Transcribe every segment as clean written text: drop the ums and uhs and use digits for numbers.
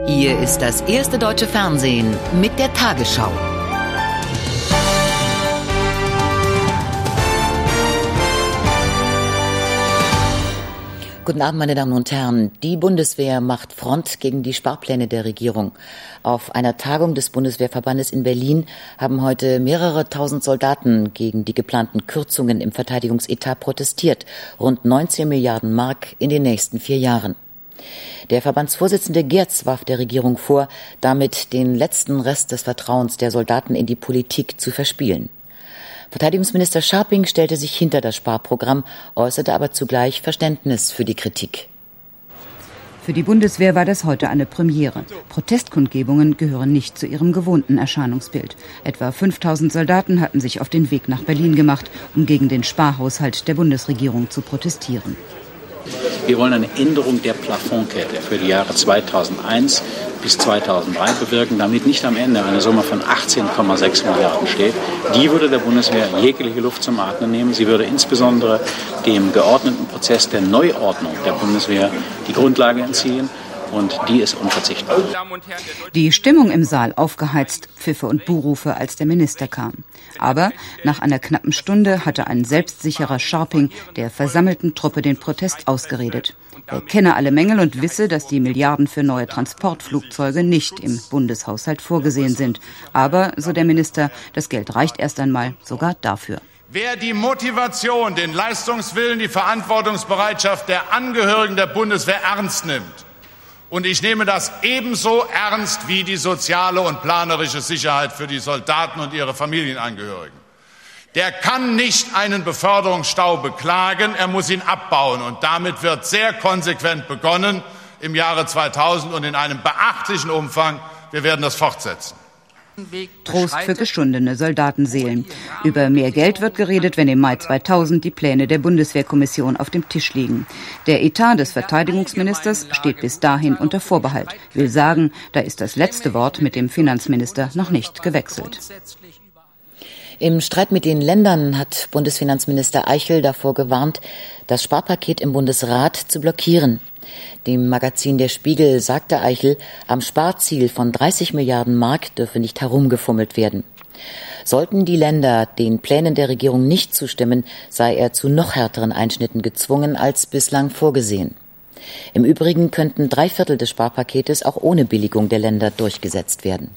Hier ist das erste deutsche Fernsehen mit der Tagesschau. Guten Abend, meine Damen und Herren. Die Bundeswehr macht Front gegen die Sparpläne der Regierung. Auf einer Tagung des Bundeswehrverbandes in Berlin haben heute mehrere tausend Soldaten gegen die geplanten Kürzungen im Verteidigungsetat protestiert. Rund 19 Milliarden Mark in den nächsten 4 Jahren. Der Verbandsvorsitzende Geertz warf der Regierung vor, damit den letzten Rest des Vertrauens der Soldaten in die Politik zu verspielen. Verteidigungsminister Scharping stellte sich hinter das Sparprogramm, äußerte aber zugleich Verständnis für die Kritik. Für die Bundeswehr war das heute eine Premiere. Protestkundgebungen gehören nicht zu ihrem gewohnten Erscheinungsbild. Etwa 5000 Soldaten hatten sich auf den Weg nach Berlin gemacht, um gegen den Sparhaushalt der Bundesregierung zu protestieren. Wir wollen eine Änderung der Plafonkette für die Jahre 2001 bis 2003 bewirken, damit nicht am Ende eine Summe von 18,6 Milliarden steht. Die würde der Bundeswehr jegliche Luft zum Atmen nehmen. Sie würde insbesondere dem geordneten Prozess der Neuordnung der Bundeswehr die Grundlage entziehen. Und die ist unverzichtbar. Die Stimmung im Saal aufgeheizt, Pfiffe und Buhrufe, als der Minister kam. Aber nach einer knappen Stunde hatte ein selbstsicherer Scharping der versammelten Truppe den Protest ausgeredet. Er kenne alle Mängel und wisse, dass die Milliarden für neue Transportflugzeuge nicht im Bundeshaushalt vorgesehen sind. Aber, so der Minister, das Geld reicht erst einmal sogar dafür. Wer die Motivation, den Leistungswillen, die Verantwortungsbereitschaft der Angehörigen der Bundeswehr ernst nimmt, und ich nehme das ebenso ernst wie die soziale und planerische Sicherheit für die Soldaten und ihre Familienangehörigen. Der kann nicht einen Beförderungsstau beklagen, er muss ihn abbauen. Und damit wird sehr konsequent begonnen im Jahre 2000 und in einem beachtlichen Umfang. Wir werden das fortsetzen. Trost für geschundene Soldatenseelen. Über mehr Geld wird geredet, wenn im Mai 2000 die Pläne der Bundeswehrkommission auf dem Tisch liegen. Der Etat des Verteidigungsministers steht bis dahin unter Vorbehalt. Will sagen, da ist das letzte Wort mit dem Finanzminister noch nicht gewechselt. Im Streit mit den Ländern hat Bundesfinanzminister Eichel davor gewarnt, das Sparpaket im Bundesrat zu blockieren. Dem Magazin Der Spiegel sagte Eichel, am Sparziel von 30 Milliarden Mark dürfe nicht herumgefummelt werden. Sollten die Länder den Plänen der Regierung nicht zustimmen, sei er zu noch härteren Einschnitten gezwungen als bislang vorgesehen. Im Übrigen könnten 3/4 des Sparpaketes auch ohne Billigung der Länder durchgesetzt werden.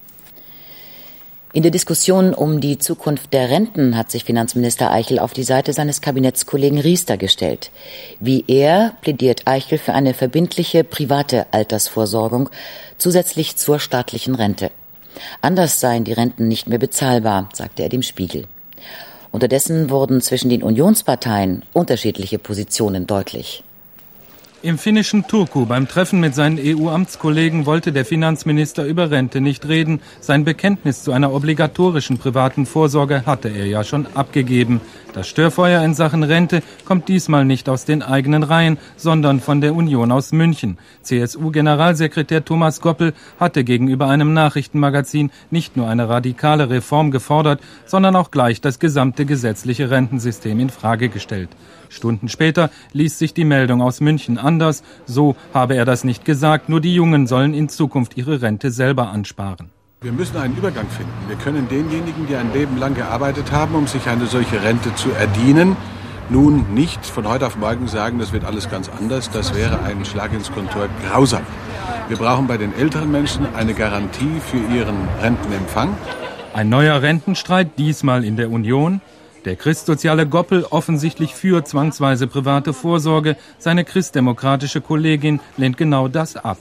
In der Diskussion um die Zukunft der Renten hat sich Finanzminister Eichel auf die Seite seines Kabinettskollegen Riester gestellt. Wie er plädiert Eichel für eine verbindliche private Altersvorsorgung zusätzlich zur staatlichen Rente. Anders seien die Renten nicht mehr bezahlbar, sagte er dem Spiegel. Unterdessen wurden zwischen den Unionsparteien unterschiedliche Positionen deutlich. Im finnischen Turku beim Treffen mit seinen EU-Amtskollegen wollte der Finanzminister über Rente nicht reden. Sein Bekenntnis zu einer obligatorischen privaten Vorsorge hatte er ja schon abgegeben. Das Störfeuer in Sachen Rente kommt diesmal nicht aus den eigenen Reihen, sondern von der Union aus München. CSU-Generalsekretär Thomas Goppel hatte gegenüber einem Nachrichtenmagazin nicht nur eine radikale Reform gefordert, sondern auch gleich das gesamte gesetzliche Rentensystem in Frage gestellt. Stunden später liest sich die Meldung aus München anders. So habe er das nicht gesagt, nur die Jungen sollen in Zukunft ihre Rente selber ansparen. Wir müssen einen Übergang finden. Wir können denjenigen, die ein Leben lang gearbeitet haben, um sich eine solche Rente zu erdienen, nun nicht von heute auf morgen sagen, das wird alles ganz anders. Das wäre ein Schlag ins Kontor, grausam. Wir brauchen bei den älteren Menschen eine Garantie für ihren Rentenempfang. Ein neuer Rentenstreit, diesmal in der Union. Der christsoziale Goppel offensichtlich für zwangsweise private Vorsorge. Seine christdemokratische Kollegin lehnt genau das ab.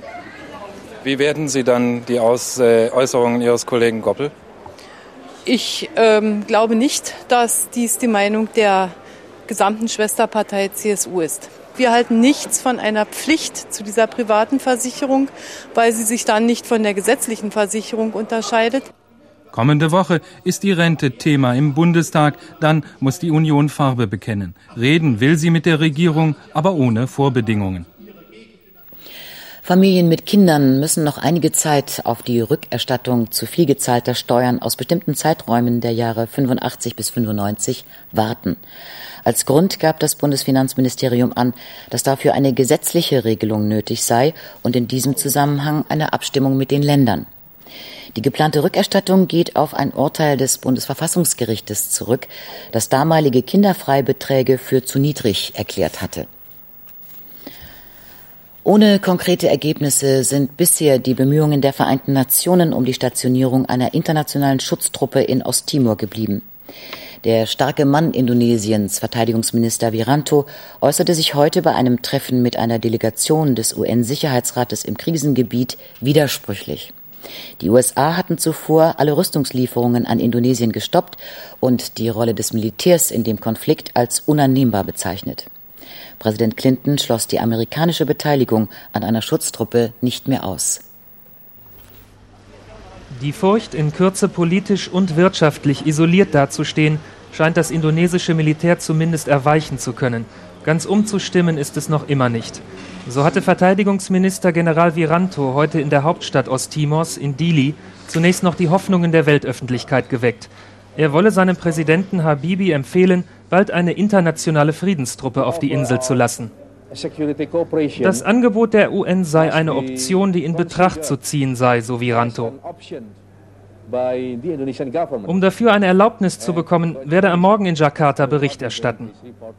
Wie werden Sie dann die Äußerungen Ihres Kollegen Goppel? Ich glaube nicht, dass dies die Meinung der gesamten Schwesterpartei CSU ist. Wir halten nichts von einer Pflicht zu dieser privaten Versicherung, weil sie sich dann nicht von der gesetzlichen Versicherung unterscheidet. Kommende Woche ist die Rente Thema im Bundestag. Dann muss die Union Farbe bekennen. Reden will sie mit der Regierung, aber ohne Vorbedingungen. Familien mit Kindern müssen noch einige Zeit auf die Rückerstattung zu viel gezahlter Steuern aus bestimmten Zeiträumen der Jahre 85 bis 95 warten. Als Grund gab das Bundesfinanzministerium an, dass dafür eine gesetzliche Regelung nötig sei und in diesem Zusammenhang eine Abstimmung mit den Ländern. Die geplante Rückerstattung geht auf ein Urteil des Bundesverfassungsgerichtes zurück, das damalige Kinderfreibeträge für zu niedrig erklärt hatte. Ohne konkrete Ergebnisse sind bisher die Bemühungen der Vereinten Nationen um die Stationierung einer internationalen Schutztruppe in Osttimor geblieben. Der starke Mann Indonesiens, Verteidigungsminister Wiranto, äußerte sich heute bei einem Treffen mit einer Delegation des UN-Sicherheitsrates im Krisengebiet widersprüchlich. Die USA hatten zuvor alle Rüstungslieferungen an Indonesien gestoppt und die Rolle des Militärs in dem Konflikt als unannehmbar bezeichnet. Präsident Clinton schloss die amerikanische Beteiligung an einer Schutztruppe nicht mehr aus. Die Furcht, in Kürze politisch und wirtschaftlich isoliert dazustehen, scheint das indonesische Militär zumindest erweichen zu können. Ganz umzustimmen ist es noch immer nicht. So hatte Verteidigungsminister General Wiranto heute in der Hauptstadt Osttimors, in Dili, zunächst noch die Hoffnungen der Weltöffentlichkeit geweckt. Er wolle seinem Präsidenten Habibie empfehlen, bald eine internationale Friedenstruppe auf die Insel zu lassen. Das Angebot der UN sei eine Option, die in Betracht zu ziehen sei, so Wiranto. Um dafür eine Erlaubnis zu bekommen, werde er morgen in Jakarta Bericht erstatten.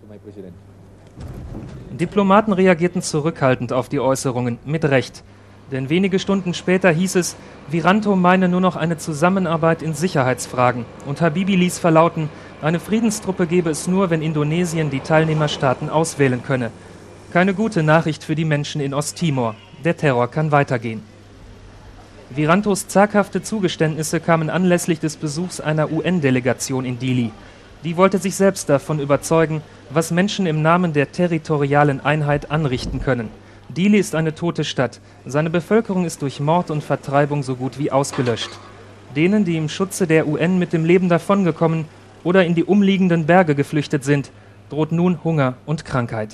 Diplomaten reagierten zurückhaltend auf die Äußerungen, mit Recht. Denn wenige Stunden später hieß es, Wiranto meine nur noch eine Zusammenarbeit in Sicherheitsfragen. Und Habibie ließ verlauten, eine Friedenstruppe gebe es nur, wenn Indonesien die Teilnehmerstaaten auswählen könne. Keine gute Nachricht für die Menschen in Osttimor. Der Terror kann weitergehen. Wirantos zaghafte Zugeständnisse kamen anlässlich des Besuchs einer UN-Delegation in Dili. Die wollte sich selbst davon überzeugen, was Menschen im Namen der territorialen Einheit anrichten können. Dili ist eine tote Stadt. Seine Bevölkerung ist durch Mord und Vertreibung so gut wie ausgelöscht. Denen, die im Schutze der UN mit dem Leben davongekommen oder in die umliegenden Berge geflüchtet sind, droht nun Hunger und Krankheit.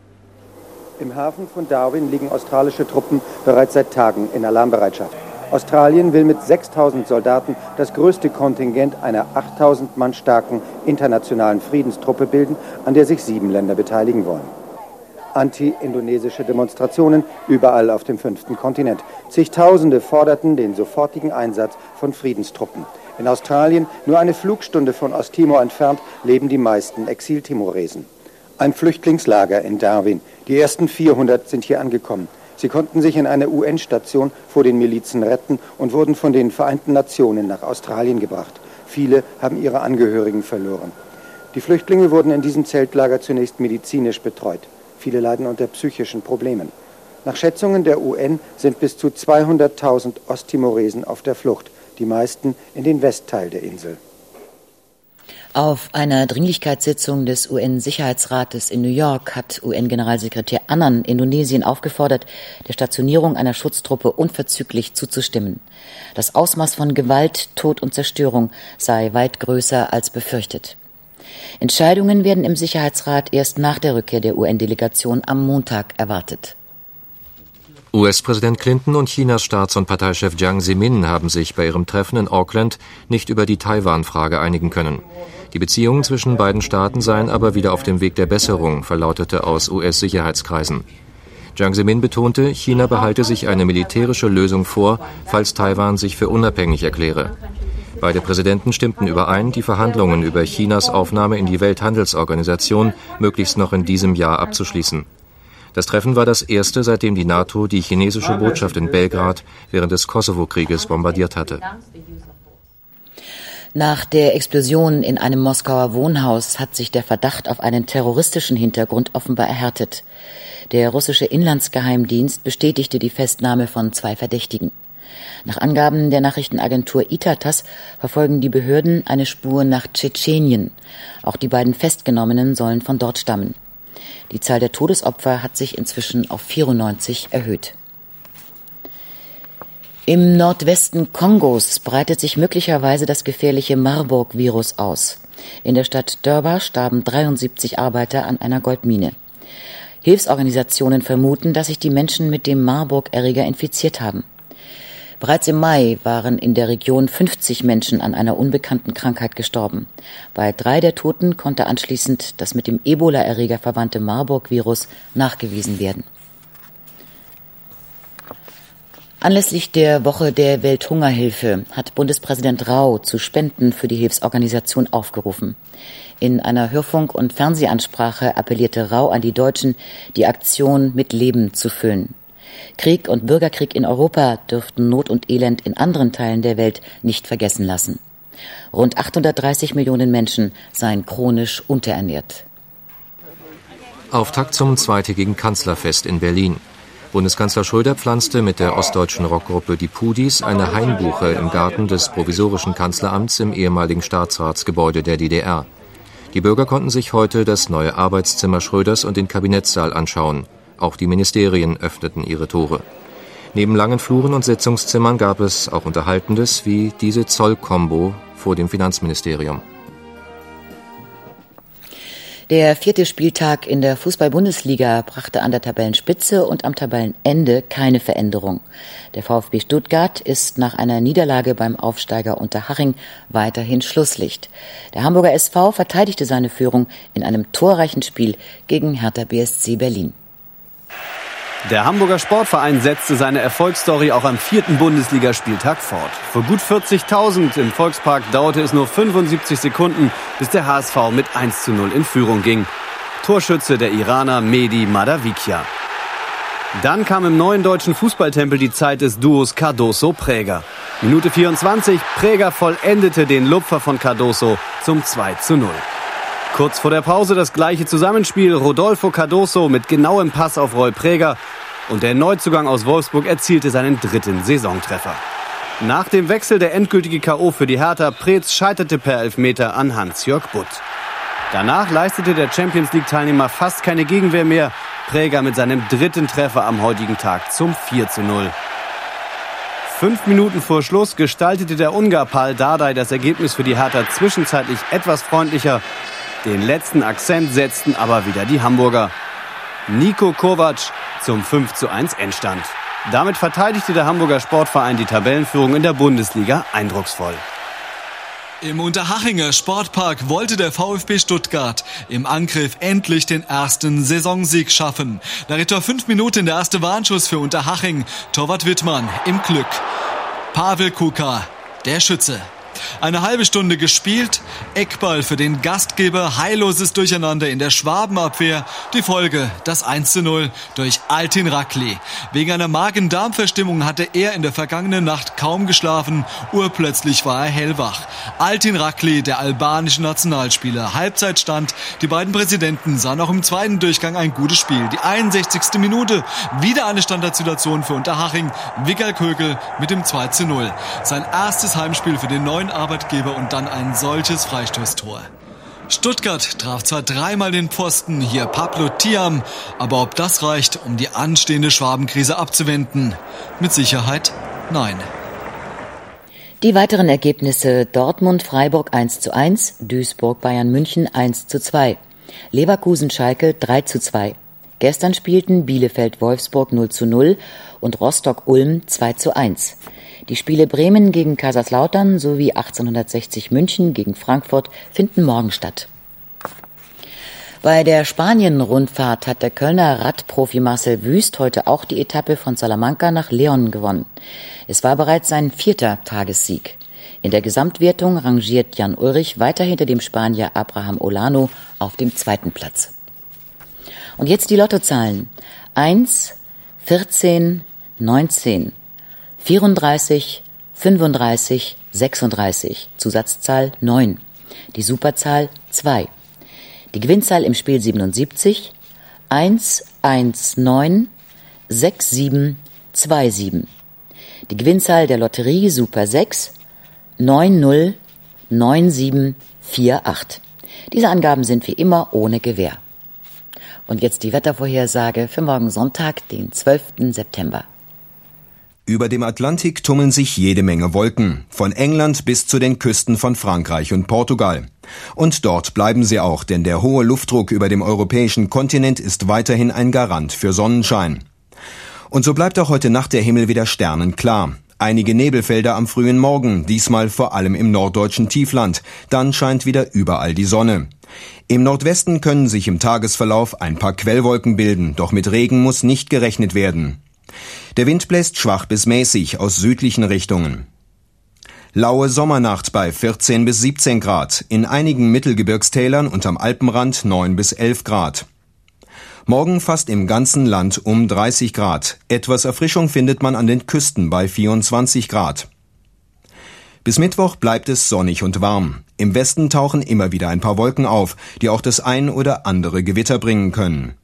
Im Hafen von Darwin liegen australische Truppen bereits seit Tagen in Alarmbereitschaft. Australien will mit 6.000 Soldaten das größte Kontingent einer 8.000 Mann starken internationalen Friedenstruppe bilden, an der sich 7 Länder beteiligen wollen. Anti-indonesische Demonstrationen überall auf dem 5. Kontinent. Zigtausende forderten den sofortigen Einsatz von Friedenstruppen. In Australien, nur eine Flugstunde von Osttimor entfernt, leben die meisten Exil-Timoresen. Ein Flüchtlingslager in Darwin. Die ersten 400 sind hier angekommen. Sie konnten sich in einer UN-Station vor den Milizen retten und wurden von den Vereinten Nationen nach Australien gebracht. Viele haben ihre Angehörigen verloren. Die Flüchtlinge wurden in diesem Zeltlager zunächst medizinisch betreut. Viele leiden unter psychischen Problemen. Nach Schätzungen der UN sind bis zu 200.000 Osttimoresen auf der Flucht, die meisten in den Westteil der Insel. Auf einer Dringlichkeitssitzung des UN-Sicherheitsrates in New York hat UN-Generalsekretär Annan Indonesien aufgefordert, der Stationierung einer Schutztruppe unverzüglich zuzustimmen. Das Ausmaß von Gewalt, Tod und Zerstörung sei weit größer als befürchtet. Entscheidungen werden im Sicherheitsrat erst nach der Rückkehr der UN-Delegation am Montag erwartet. US-Präsident Clinton und Chinas Staats- und Parteichef Jiang Zemin haben sich bei ihrem Treffen in Auckland nicht über die Taiwan-Frage einigen können. Die Beziehungen zwischen beiden Staaten seien aber wieder auf dem Weg der Besserung, verlautete aus US-Sicherheitskreisen. Jiang Zemin betonte, China behalte sich eine militärische Lösung vor, falls Taiwan sich für unabhängig erkläre. Beide Präsidenten stimmten überein, die Verhandlungen über Chinas Aufnahme in die Welthandelsorganisation möglichst noch in diesem Jahr abzuschließen. Das Treffen war das erste, seitdem die NATO die chinesische Botschaft in Belgrad während des Kosovo-Krieges bombardiert hatte. Nach der Explosion in einem Moskauer Wohnhaus hat sich der Verdacht auf einen terroristischen Hintergrund offenbar erhärtet. Der russische Inlandsgeheimdienst bestätigte die Festnahme von 2 Verdächtigen. Nach Angaben der Nachrichtenagentur ITATASS verfolgen die Behörden eine Spur nach Tschetschenien. Auch die beiden Festgenommenen sollen von dort stammen. Die Zahl der Todesopfer hat sich inzwischen auf 94 erhöht. Im Nordwesten Kongos breitet sich möglicherweise das gefährliche Marburg-Virus aus. In der Stadt Durbar starben 73 Arbeiter an einer Goldmine. Hilfsorganisationen vermuten, dass sich die Menschen mit dem Marburg-Erreger infiziert haben. Bereits im Mai waren in der Region 50 Menschen an einer unbekannten Krankheit gestorben. Bei 3 der Toten konnte anschließend das mit dem Ebola-Erreger verwandte Marburg-Virus nachgewiesen werden. Anlässlich der Woche der Welthungerhilfe hat Bundespräsident Rau zu Spenden für die Hilfsorganisation aufgerufen. In einer Hörfunk- und Fernsehansprache appellierte Rau an die Deutschen, die Aktion mit Leben zu füllen. Krieg und Bürgerkrieg in Europa dürften Not und Elend in anderen Teilen der Welt nicht vergessen lassen. Rund 830 Millionen Menschen seien chronisch unterernährt. Auftakt zum zweitägigen Kanzlerfest in Berlin. Bundeskanzler Schröder pflanzte mit der ostdeutschen Rockgruppe Die Pudis eine Hainbuche im Garten des provisorischen Kanzleramts im ehemaligen Staatsratsgebäude der DDR. Die Bürger konnten sich heute das neue Arbeitszimmer Schröders und den Kabinettssaal anschauen. Auch die Ministerien öffneten ihre Tore. Neben langen Fluren und Sitzungszimmern gab es auch Unterhaltendes wie diese Zoll-Kombo vor dem Finanzministerium. Der 4. Spieltag in der Fußball-Bundesliga brachte an der Tabellenspitze und am Tabellenende keine Veränderung. Der VfB Stuttgart ist nach einer Niederlage beim Aufsteiger Unterhaching weiterhin Schlusslicht. Der Hamburger SV verteidigte seine Führung in einem torreichen Spiel gegen Hertha BSC Berlin. Der Hamburger Sportverein setzte seine Erfolgsstory auch am 4. Bundesligaspieltag fort. Vor gut 40.000 im Volkspark dauerte es nur 75 Sekunden, bis der HSV mit 1:0 in Führung ging. Torschütze der Iraner Mehdi Madavikia. Dann kam im neuen deutschen Fußballtempel die Zeit des Duos Cardoso-Präger. Minute 24, Präger vollendete den Lupfer von Cardoso zum 2:0. Kurz vor der Pause das gleiche Zusammenspiel, Rodolfo Cardoso mit genauem Pass auf Roy Präger und der Neuzugang aus Wolfsburg erzielte seinen 3. Saisontreffer. Nach dem Wechsel der endgültige K.O. für die Hertha, Preetz scheiterte per Elfmeter an Hans-Jörg Butt. Danach leistete der Champions-League-Teilnehmer fast keine Gegenwehr mehr, Präger mit seinem 3. Treffer am heutigen Tag zum 4:0. 5 Minuten vor Schluss gestaltete der Ungar Pál Dardai das Ergebnis für die Hertha zwischenzeitlich etwas freundlicher. Den letzten Akzent setzten aber wieder die Hamburger. Niko Kovac zum 5:1 Endstand. Damit verteidigte der Hamburger Sportverein die Tabellenführung in der Bundesliga eindrucksvoll. Im Unterhachinger Sportpark wollte der VfB Stuttgart im Angriff endlich den ersten Saisonsieg schaffen. Nach etwa 5 Minuten der erste Warnschuss für Unterhaching. Torwart Wittmann im Glück. Pavel Kuka, der Schütze. Eine halbe Stunde gespielt, Eckball für den Gastgeber, heilloses Durcheinander in der Schwabenabwehr. Die Folge, das 1:0 durch Altin Rakli. Wegen einer Magen-Darm-Verstimmung hatte er in der vergangenen Nacht kaum geschlafen. Urplötzlich war er hellwach. Altin Rakli, der albanische Nationalspieler. Halbzeitstand, die beiden Präsidenten sahen auch im zweiten Durchgang ein gutes Spiel. Die 61. Minute, wieder eine Standardsituation für Unterhaching. Wiggal Kögel mit dem 2:0. Sein erstes Heimspiel für den neuen Arbeitgeber und dann ein solches Freistoßtor. Stuttgart traf zwar 3-mal den Pfosten, hier Pablo Thiam, aber ob das reicht, um die anstehende Schwabenkrise abzuwenden? Mit Sicherheit nein. Die weiteren Ergebnisse: Dortmund-Freiburg 1:1, Duisburg-Bayern-München 1:2, Leverkusen-Schalke 3:2. Gestern spielten Bielefeld-Wolfsburg 0:0 und Rostock-Ulm 2:1. Die Spiele Bremen gegen Kaiserslautern sowie 1860 München gegen Frankfurt finden morgen statt. Bei der Spanien-Rundfahrt hat der Kölner Radprofi Marcel Wüst heute auch die Etappe von Salamanca nach León gewonnen. Es war bereits sein 4. Tagessieg. In der Gesamtwertung rangiert Jan Ullrich weiter hinter dem Spanier Abraham Olano auf dem 2. Platz. Und jetzt die Lottozahlen: 1, 14, 19, 34, 35, 36, Zusatzzahl 9, die Superzahl 2, die Gewinnzahl im Spiel 77, 1, 1, 9, 6, 7, 2, 7, die Gewinnzahl der Lotterie Super 6, 9, 0, 9, 7, 4, 8. Diese Angaben sind wie immer ohne Gewähr. Und jetzt die Wettervorhersage für morgen Sonntag, den 12. September. Über dem Atlantik tummeln sich jede Menge Wolken, von England bis zu den Küsten von Frankreich und Portugal. Und dort bleiben sie auch, denn der hohe Luftdruck über dem europäischen Kontinent ist weiterhin ein Garant für Sonnenschein. Und so bleibt auch heute Nacht der Himmel wieder sternenklar. Einige Nebelfelder am frühen Morgen, diesmal vor allem im norddeutschen Tiefland. Dann scheint wieder überall die Sonne. Im Nordwesten können sich im Tagesverlauf ein paar Quellwolken bilden, doch mit Regen muss nicht gerechnet werden. Der Wind bläst schwach bis mäßig aus südlichen Richtungen. Laue Sommernacht bei 14 bis 17 Grad, in einigen Mittelgebirgstälern und am Alpenrand 9 bis 11 Grad. Morgen fast im ganzen Land um 30 Grad. Etwas Erfrischung findet man an den Küsten bei 24 Grad. Bis Mittwoch bleibt es sonnig und warm. Im Westen tauchen immer wieder ein paar Wolken auf, die auch das ein oder andere Gewitter bringen können.